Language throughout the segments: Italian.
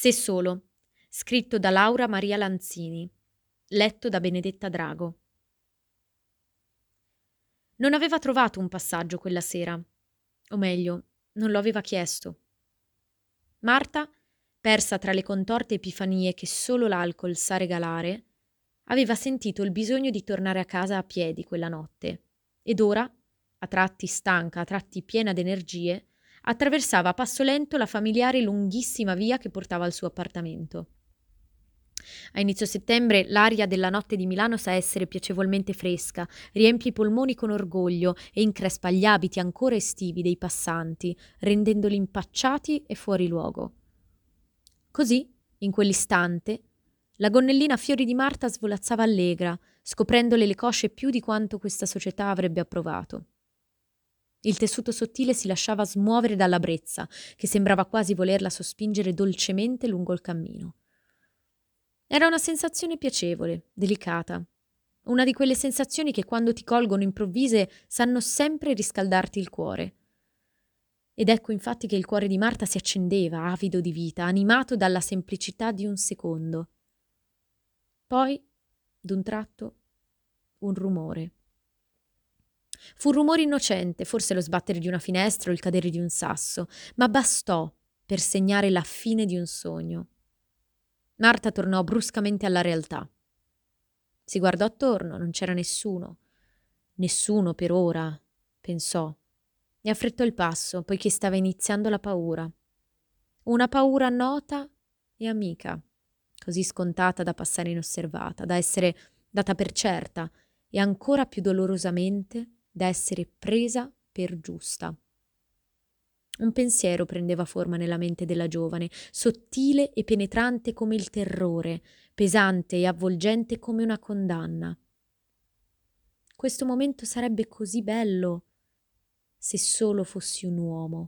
Se solo, scritto da Laura Maria Lanzini, letto da Benedetta Drago. Non aveva trovato un passaggio quella sera, o meglio, non lo aveva chiesto. Marta, persa tra le contorte epifanie che solo l'alcol sa regalare, aveva sentito il bisogno di tornare a casa a piedi quella notte ed ora, a tratti stanca, a tratti piena d'energie, attraversava a passo lento la familiare lunghissima via che portava al suo appartamento. A inizio settembre l'aria della notte di Milano sa essere piacevolmente fresca, riempie i polmoni con orgoglio e increspa gli abiti ancora estivi dei passanti, rendendoli impacciati e fuori luogo. Così, in quell'istante, la gonnellina Fiori di Marta svolazzava allegra, scoprendole le cosce più di quanto questa società avrebbe approvato. Il tessuto sottile si lasciava smuovere dalla brezza, che sembrava quasi volerla sospingere dolcemente lungo il cammino. Era una sensazione piacevole, delicata. Una di quelle sensazioni che quando ti colgono improvvise sanno sempre riscaldarti il cuore. Ed ecco infatti che il cuore di Marta si accendeva, avido di vita, animato dalla semplicità di un secondo. Poi, d'un tratto, un rumore. Fu un rumore innocente, forse lo sbattere di una finestra o il cadere di un sasso, ma bastò per segnare la fine di un sogno. Marta tornò bruscamente alla realtà. Si guardò attorno, non c'era nessuno. Nessuno per ora, pensò, e affrettò il passo, poiché stava iniziando la paura. Una paura nota e amica, così scontata da passare inosservata, da essere data per certa e ancora più dolorosamente da essere presa per giusta. Un pensiero prendeva forma nella mente della giovane, sottile e penetrante come il terrore, pesante e avvolgente come una condanna. Questo momento sarebbe così bello se solo fossi un uomo.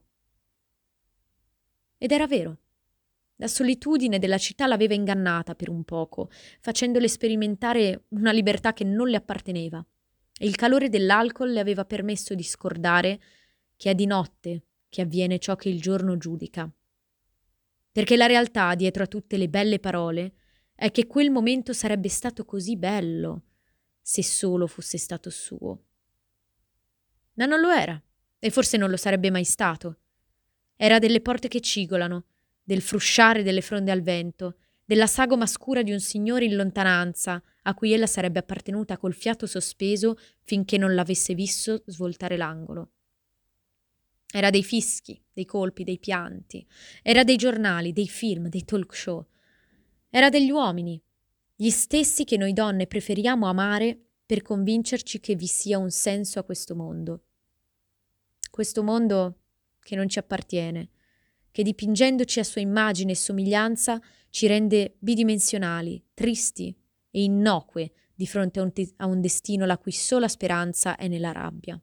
Ed era vero. La solitudine della città l'aveva ingannata per un poco, facendole sperimentare una libertà che non le apparteneva. E il calore dell'alcol le aveva permesso di scordare che è di notte che avviene ciò che il giorno giudica. Perché la realtà, dietro a tutte le belle parole, è che quel momento sarebbe stato così bello se solo fosse stato suo. Ma non lo era, e forse non lo sarebbe mai stato. Era delle porte che cigolano, del frusciare delle fronde al vento, della sagoma scura di un signore in lontananza a cui ella sarebbe appartenuta col fiato sospeso finché non l'avesse visto svoltare l'angolo. Era dei fischi, dei colpi, dei pianti. Era dei giornali, dei film, dei talk show. Era degli uomini, gli stessi che noi donne preferiamo amare per convincerci che vi sia un senso a questo mondo. Questo mondo che non ci appartiene, che dipingendoci a sua immagine e somiglianza ci rende bidimensionali, tristi e innocue di fronte a un destino la cui sola speranza è nella rabbia.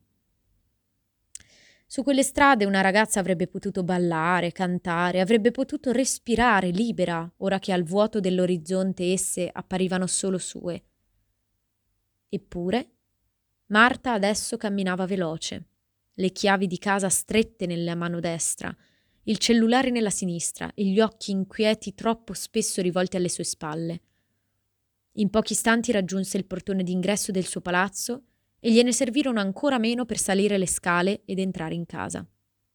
Su quelle strade una ragazza avrebbe potuto ballare, cantare, avrebbe potuto respirare libera, ora che al vuoto dell'orizzonte esse apparivano solo sue. Eppure, Marta adesso camminava veloce, le chiavi di casa strette nella mano destra, il cellulare nella sinistra e gli occhi inquieti troppo spesso rivolti alle sue spalle. In pochi istanti raggiunse il portone d'ingresso del suo palazzo e gliene servirono ancora meno per salire le scale ed entrare in casa.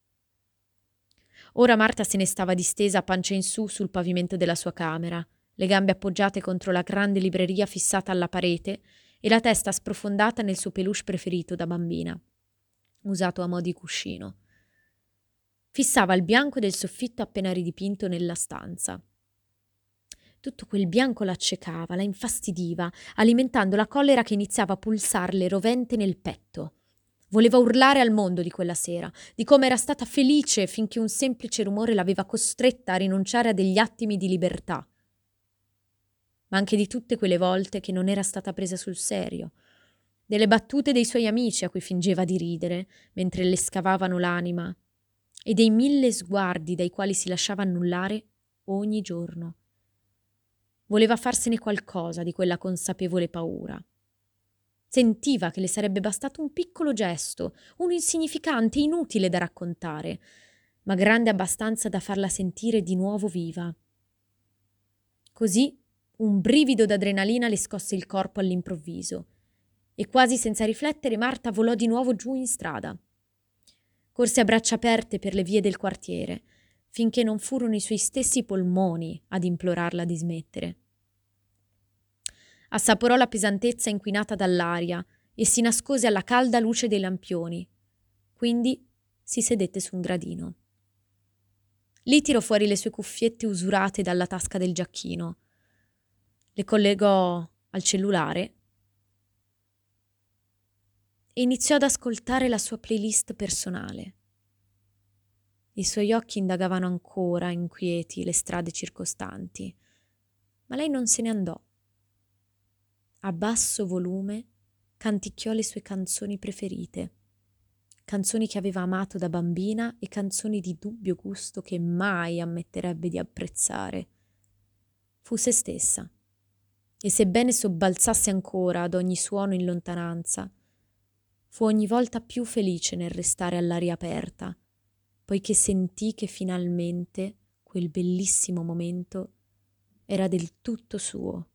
Ora Marta se ne stava distesa a pancia in su sul pavimento della sua camera, le gambe appoggiate contro la grande libreria fissata alla parete e la testa sprofondata nel suo peluche preferito da bambina, usato a mo' di cuscino. Fissava il bianco del soffitto appena ridipinto nella stanza. Tutto quel bianco la accecava, la infastidiva, alimentando la collera che iniziava a pulsarle rovente nel petto. Voleva urlare al mondo di quella sera, di come era stata felice finché un semplice rumore l'aveva costretta a rinunciare a degli attimi di libertà. Ma anche di tutte quelle volte che non era stata presa sul serio, delle battute dei suoi amici a cui fingeva di ridere mentre le scavavano l'anima, e dei 1000 sguardi dai quali si lasciava annullare ogni giorno. Voleva farsene qualcosa di quella consapevole paura. Sentiva che le sarebbe bastato un piccolo gesto, un insignificante, inutile da raccontare, ma grande abbastanza da farla sentire di nuovo viva. Così un brivido d'adrenalina le scosse il corpo all'improvviso e quasi senza riflettere Marta volò di nuovo giù in strada. Corse a braccia aperte per le vie del quartiere, finché non furono i suoi stessi polmoni ad implorarla di smettere. Assaporò la pesantezza inquinata dall'aria e si nascose alla calda luce dei lampioni. Quindi si sedette su un gradino. Lì tirò fuori le sue cuffiette usurate dalla tasca del giacchino. Le collegò al cellulare e iniziò ad ascoltare la sua playlist personale. I suoi occhi indagavano ancora, inquieti, le strade circostanti, ma lei non se ne andò. A basso volume canticchiò le sue canzoni preferite, canzoni che aveva amato da bambina e canzoni di dubbio gusto che mai ammetterebbe di apprezzare. Fu se stessa, e sebbene sobbalzasse ancora ad ogni suono in lontananza, fu ogni volta più felice nel restare all'aria aperta, poiché sentì che finalmente quel bellissimo momento era del tutto suo.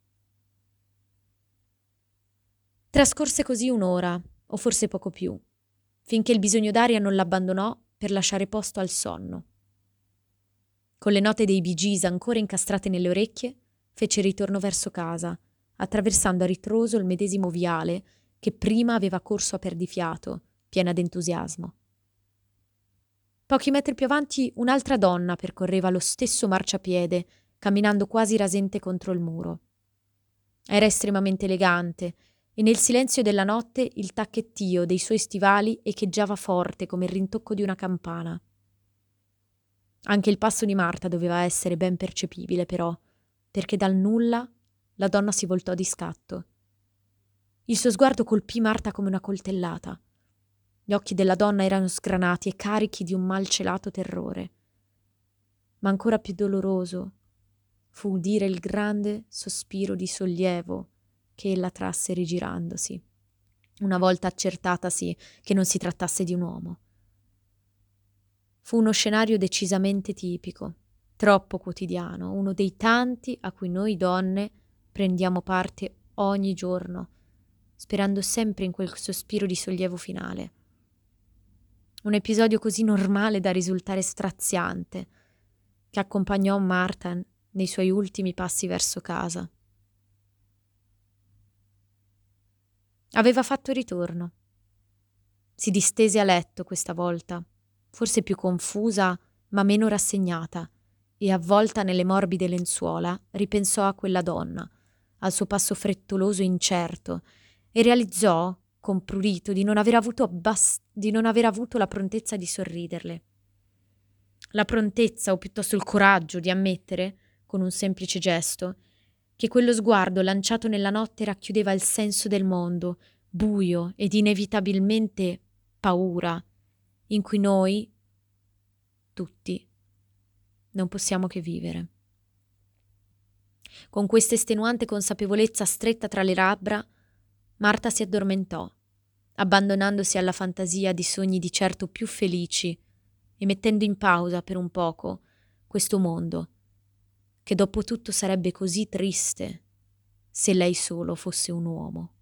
Trascorse così un'ora, o forse poco più, finché il bisogno d'aria non l'abbandonò per lasciare posto al sonno. Con le note dei Bee Gees ancora incastrate nelle orecchie, fece ritorno verso casa, attraversando a ritroso il medesimo viale che prima aveva corso a perdifiato, piena d'entusiasmo. Pochi metri più avanti un'altra donna percorreva lo stesso marciapiede, camminando quasi rasente contro il muro. Era estremamente elegante e nel silenzio della notte il tacchettio dei suoi stivali echeggiava forte come il rintocco di una campana. Anche il passo di Marta doveva essere ben percepibile, però, perché dal nulla la donna si voltò di scatto. Il suo sguardo colpì Marta come una coltellata. Gli occhi della donna erano sgranati e carichi di un malcelato terrore. Ma ancora più doloroso fu udire il grande sospiro di sollievo che ella trasse rigirandosi, una volta accertatasi che non si trattasse di un uomo. Fu uno scenario decisamente tipico, troppo quotidiano, uno dei tanti a cui noi donne prendiamo parte ogni giorno, sperando sempre in quel sospiro di sollievo finale. Un episodio così normale da risultare straziante, che accompagnò Marta nei suoi ultimi passi verso casa. Aveva fatto ritorno. Si distese a letto questa volta, forse più confusa ma meno rassegnata, e avvolta nelle morbide lenzuola ripensò a quella donna, al suo passo frettoloso e incerto, e realizzò, con prurito, di non aver avuto la prontezza di sorriderle. La prontezza, o piuttosto il coraggio, di ammettere, con un semplice gesto, che quello sguardo lanciato nella notte racchiudeva il senso del mondo, buio ed inevitabilmente paura, in cui noi, tutti, non possiamo che vivere. Con questa estenuante consapevolezza stretta tra le labbra, Marta si addormentò, abbandonandosi alla fantasia di sogni di certo più felici e mettendo in pausa per un poco questo mondo, che dopo tutto sarebbe così triste se lei solo fosse un uomo.